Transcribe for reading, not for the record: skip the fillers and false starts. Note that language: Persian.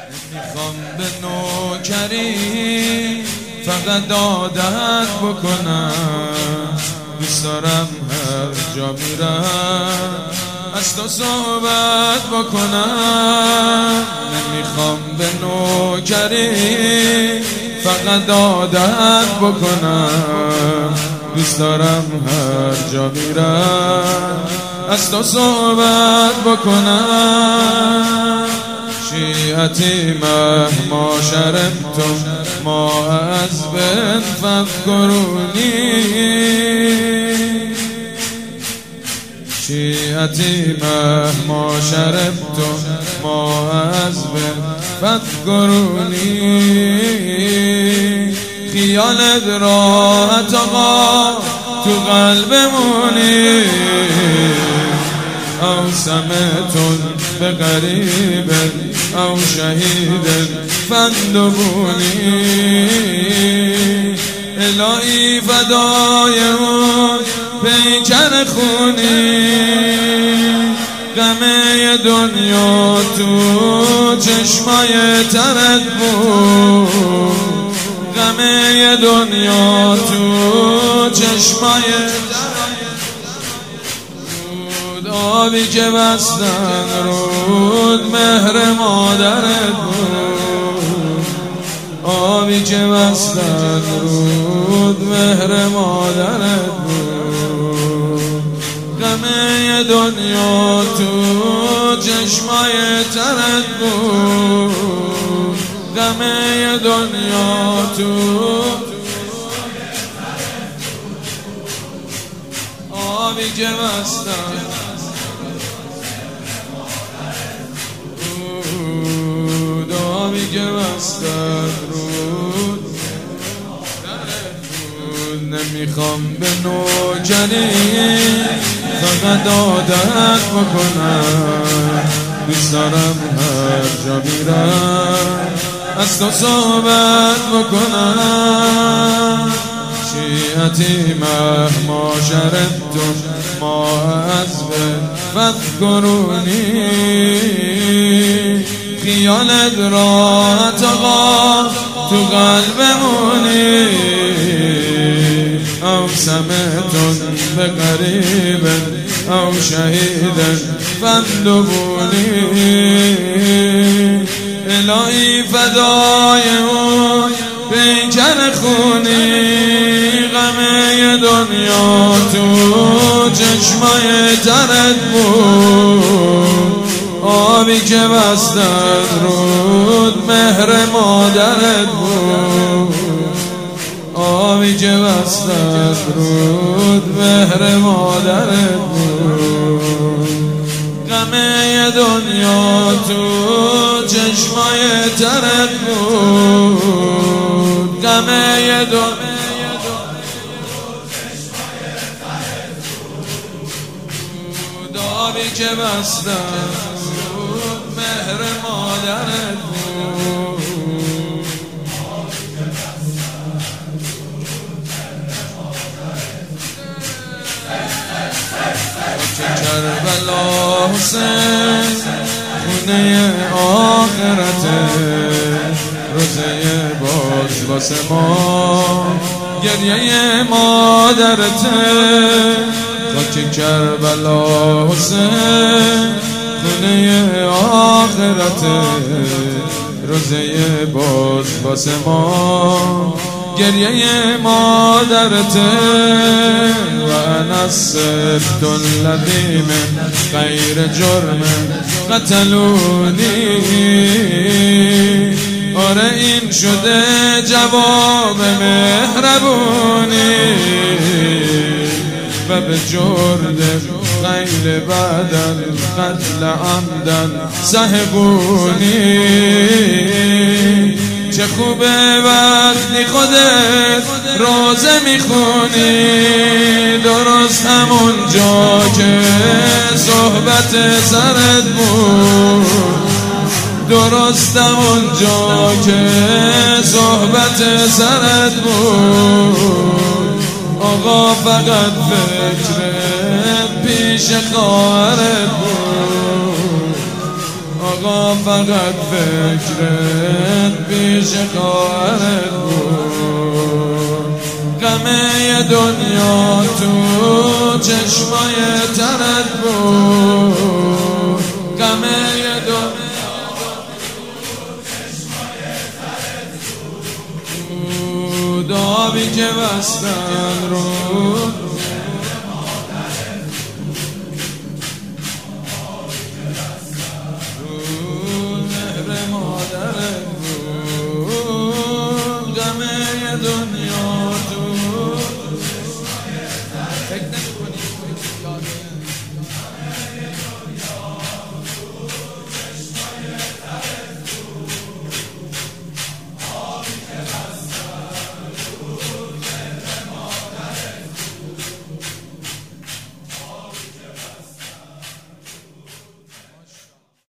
میخوام به نوکری فقط عادت بکنم، دوست دارم هر جا میرم از تو صحبت بکنم. نمیخوام به نوکری فقط عادت بکنم، دوست دارم هر جا میرم از تو صحبت بکنم. شیعتی مهما شربتم ما از بن فذکرونی، شیعتی مهما شربتم ما از بن فذکرونی. خیالت راحت آقا تو قلبمونی، او سمتون به غریب او شهید فندبونی. الهی فدای اون پیکر خونی، غمه دنیا تو چشمای ترت بود، غمه دنیا تو چشمای آبی که بستن رود مهر مادرت بود، آبی که بستن رود مهر مادرت بود. غمه دنیا تو چشمای ترت بود، غمه دنیا تو آبی که بستن که بستن رود. نمیخوام به نوکری فقط عادت بکنم، دوست دارم هر جا میرم از تو صحبت بکنم. شیعتی مهما شربتم ما از بن فذکرونی. خیالت راحت آقا تو قلبمونی، او سمتون به قریب او شهید فندبونی. الهی فدای اون پیکر خونی، غمه دنیا تو چشمای ترت بود، آبی که بستن رود مهر مادرت بود، آبی که بستن رود مهر مادرت بود. غمه دنیا تو چشمای ترت بود، غمه دنیا تو چشمای ترت بود، آبی که بستن مهر مادرت بود. کربلا حسین خونه آخرته، روزه باز واسه ما گریه مادرته. خاک کربلا حسین خونه آخرته، روزه باز واسه ما گریه مادرته. و انا السبت الذی من غیر جرم قتلونی. آره این شده جواب مهربونی و به جرد غیر بدن قتل عمدن صاحبونی. چه خوبه وقتی خودت روزه میخونی، درست همون جا که صحبت سرت بود، درست همون جا که صحبت سرت بود. آقا فقط فکر پیش خواهرت بود، آقا فقط فکرت پیش خواهرت بود، غمه دنیا تو چشمای ترت بود، غمه دنیا بود، آبی که بستن رو